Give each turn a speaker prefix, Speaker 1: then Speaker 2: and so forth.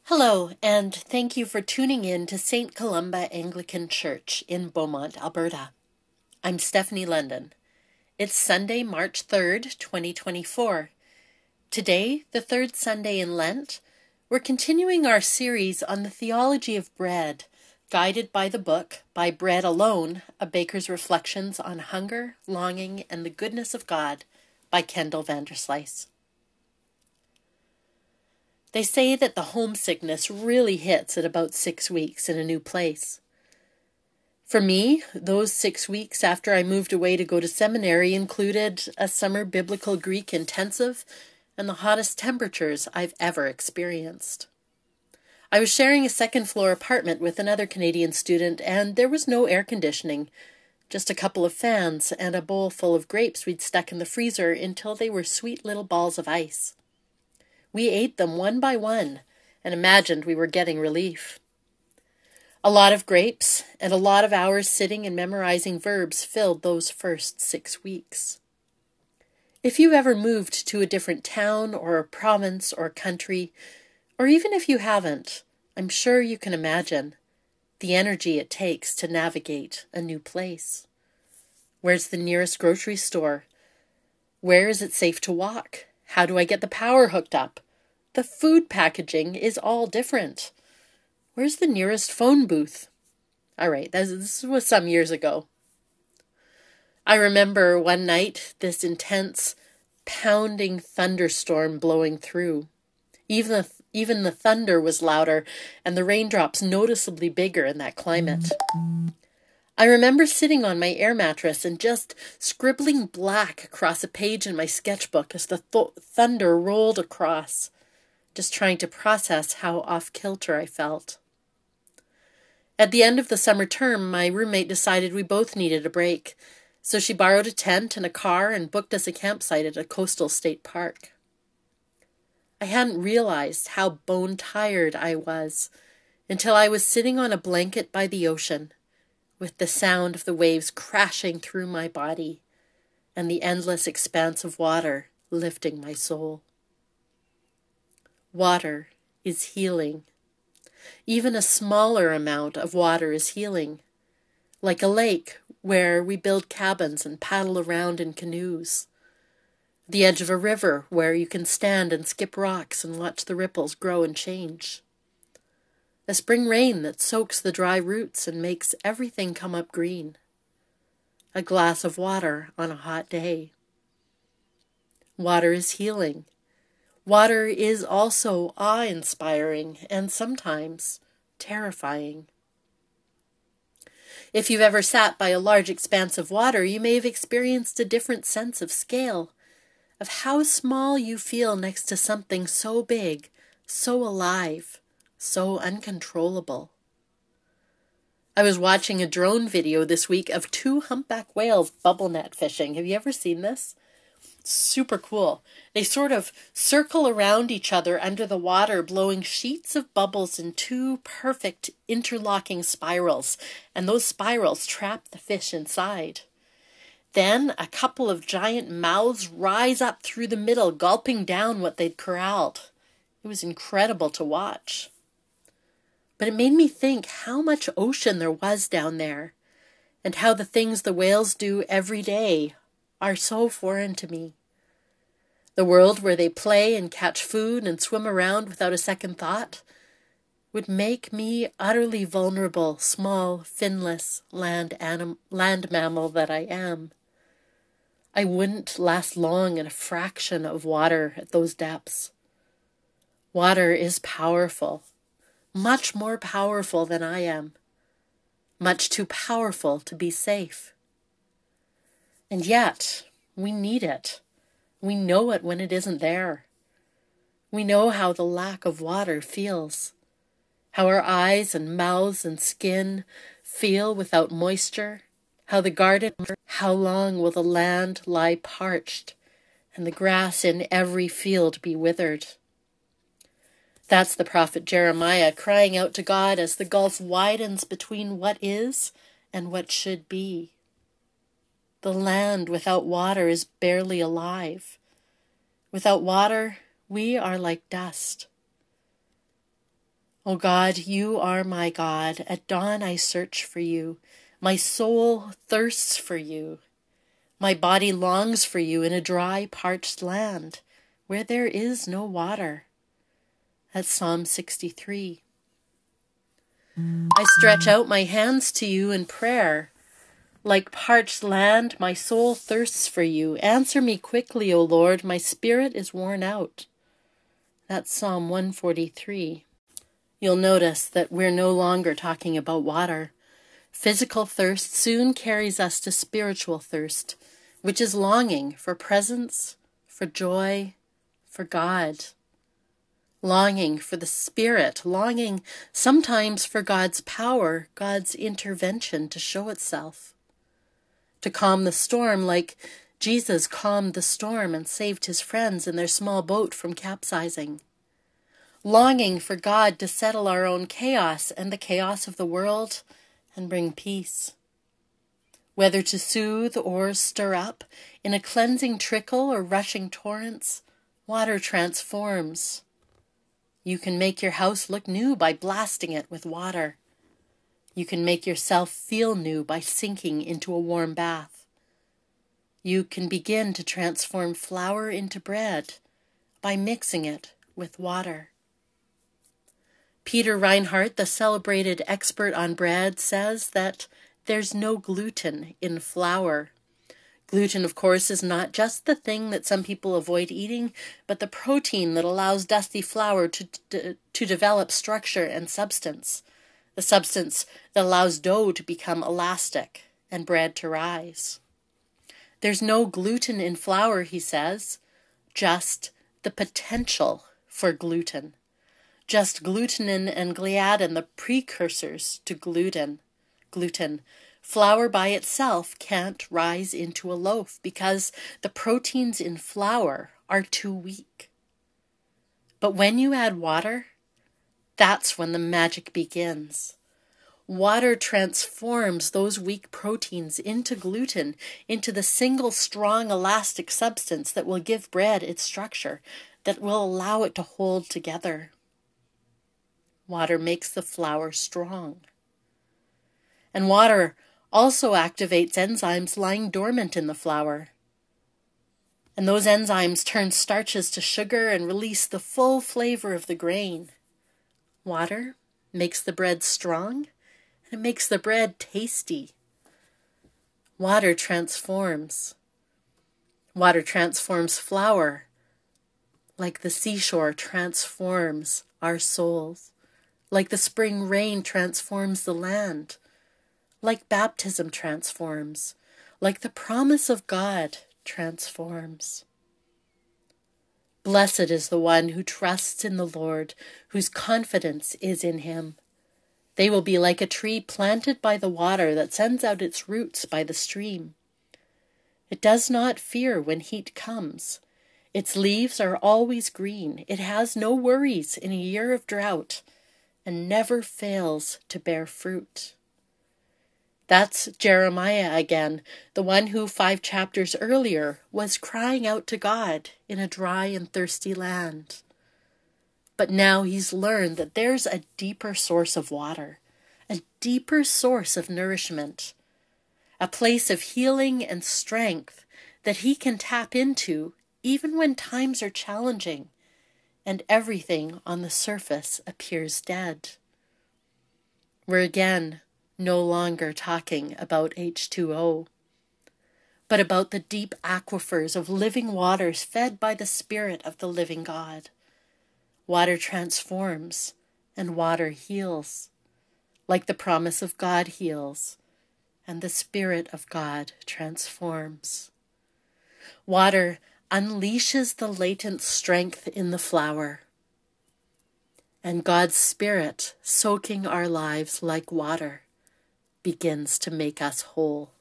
Speaker 1: Hello, and thank you for tuning in to St. Columba Anglican Church in Beaumont, Alberta. I'm Stephanie London. It's Sunday, March 3rd, 2024. Today, the third Sunday in Lent, we're continuing our series on the theology of bread, guided by the book By Bread Alone, A Baker's Reflections on Hunger, Longing, and the Goodness of God by Kendall Vanderslice. They say that the homesickness really hits at about 6 weeks in a new place. For me, those 6 weeks after I moved away to go to seminary included a summer biblical Greek intensive and the hottest temperatures I've ever experienced. I was sharing a second-floor apartment with another Canadian student, and there was no air conditioning, just a couple of fans and a bowl full of grapes we'd stuck in the freezer until they were sweet little balls of ice. We ate them one by one and imagined we were getting relief. A lot of grapes and a lot of hours sitting and memorizing verbs filled those first 6 weeks. If you've ever moved to a different town or a province or country, or even if you haven't, I'm sure you can imagine the energy it takes to navigate a new place. Where's the nearest grocery store? Where is it safe to walk? How do I get the power hooked up? The food packaging is all different. Where's the nearest phone booth? All right, this was some years ago. I remember one night this intense, pounding thunderstorm blowing through. Even the thunder was louder and the raindrops noticeably bigger in that climate. I remember sitting on my air mattress and just scribbling black across a page in my sketchbook as the thunder rolled across, just trying to process how off-kilter I felt. At the end of the summer term, my roommate decided we both needed a break, so she borrowed a tent and a car and booked us a campsite at a coastal state park. I hadn't realized how bone-tired I was until I was sitting on a blanket by the ocean, with the sound of the waves crashing through my body and the endless expanse of water lifting my soul. Water is healing. Even a smaller amount of water is healing, like a lake where we build cabins and paddle around in canoes, the edge of a river where you can stand and skip rocks and watch the ripples grow and change, a spring rain that soaks the dry roots and makes everything come up green, a glass of water on a hot day. Water is healing. Water is also awe-inspiring and sometimes terrifying. If you've ever sat by a large expanse of water, you may have experienced a different sense of scale, of how small you feel next to something so big, so alive, so uncontrollable. I was watching a drone video this week of 2 humpback whales bubble net fishing. Have you ever seen this? Super cool. They sort of circle around each other under the water, blowing sheets of bubbles in 2 perfect interlocking spirals, and those spirals trap the fish inside. Then a couple of giant mouths rise up through the middle, gulping down what they'd corralled. It was incredible to watch. But it made me think how much ocean there was down there, and how the things the whales do every day are so foreign to me. The world where they play and catch food and swim around without a second thought would make me utterly vulnerable, small, finless land mammal that I am. I wouldn't last long in a fraction of water at those depths. Water is powerful, much more powerful than I am, much too powerful to be safe. And yet, we need it. We know it when it isn't there. We know how the lack of water feels, how our eyes and mouths and skin feel without moisture, how the garden, how long will the land lie parched and the grass in every field be withered. That's the prophet Jeremiah crying out to God as the gulf widens between what is and what should be. The land without water is barely alive. Without water, we are like dust. O God, you are my God. At dawn I search for you. My soul thirsts for you. My body longs for you in a dry, parched land where there is no water. That's Psalm 63. I stretch out my hands to you in prayer. Like parched land, my soul thirsts for you. Answer me quickly, O Lord. My spirit is worn out. That's Psalm 143. You'll notice that we're no longer talking about water. Physical thirst soon carries us to spiritual thirst, which is longing for presence, for joy, for God. Longing for the Spirit, longing sometimes for God's power, God's intervention to show itself. To calm the storm like Jesus calmed the storm and saved his friends in their small boat from capsizing. Longing for God to settle our own chaos and the chaos of the world and bring peace. Whether to soothe or stir up, in a cleansing trickle or rushing torrents, water transforms. You can make your house look new by blasting it with water. You can make yourself feel new by sinking into a warm bath. You can begin to transform flour into bread by mixing it with water. Peter Reinhardt, the celebrated expert on bread, says that there's no gluten in flour. Gluten, of course, is not just the thing that some people avoid eating, but the protein that allows dusty flour to develop structure and substance. The substance that allows dough to become elastic and bread to rise. There's no gluten in flour, he says, just the potential for gluten. Just glutenin and gliadin, the precursors to gluten. Flour by itself can't rise into a loaf because the proteins in flour are too weak. But when you add water, that's when the magic begins. Water transforms those weak proteins into gluten, into the single strong elastic substance that will give bread its structure, that will allow it to hold together. Water makes the flour strong. And water also activates enzymes lying dormant in the flour. And those enzymes turn starches to sugar and release the full flavor of the grain. Water makes the bread strong, and it makes the bread tasty. Water transforms. Water transforms flour, like the seashore transforms our souls, like the spring rain transforms the land, like baptism transforms, like the promise of God transforms. Blessed is the one who trusts in the Lord, whose confidence is in him. They will be like a tree planted by the water that sends out its roots by the stream. It does not fear when heat comes. Its leaves are always green. It has no worries in a year of drought and never fails to bear fruit. That's Jeremiah again, the one who 5 chapters earlier was crying out to God in a dry and thirsty land. But now he's learned that there's a deeper source of water, a deeper source of nourishment, a place of healing and strength that he can tap into even when times are challenging and everything on the surface appears dead. We're again no longer talking about H2O, but about the deep aquifers of living waters fed by the Spirit of the living God. Water transforms and water heals, like the promise of God heals and the Spirit of God transforms. Water unleashes the latent strength in the flower, and God's Spirit, soaking our lives like water, begins to make us whole.